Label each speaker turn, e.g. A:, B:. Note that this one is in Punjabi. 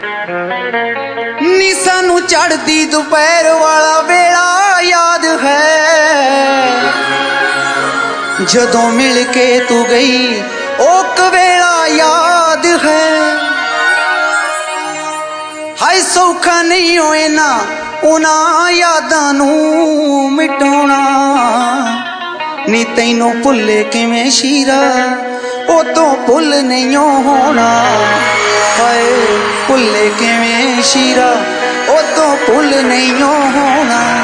A: ਨੀ ਸਾਨੂੰ ਚੜ੍ਹਦੀ ਦੁਪਹਿਰ ਵਾਲਾ ਵੇਲਾ ਯਾਦ ਹੈ, ਜਦੋਂ ਮਿਲ ਕੇ ਤੂੰ ਗਈ ਉਹ ਕਵੇਲਾ ਯਾਦ ਹੈ। ਹਾਏ ਸੌਖਾ ਨਹੀਂ ਹੋਏ ਨਾ ਉਹਨਾਂ ਯਾਦਾਂ ਨੂੰ ਮਿਟਾਉਣਾ, ਨੀ ਤੈਨੂੰ ਭੁੱਲੇ ਕਿਵੇਂ ਸ਼ੀਰਾ ਉਹ ਤੋਂ ਭੁੱਲ ਨਹੀਂ ਹੋਣਾ। ਹਾਏ ਭੁੱਲੇ ਕਿਵੇਂ ਸ਼ੀਰਾ ਉਹ ਤੋਂ ਭੁੱਲ ਨਹੀਂ ਹੋਣਾ।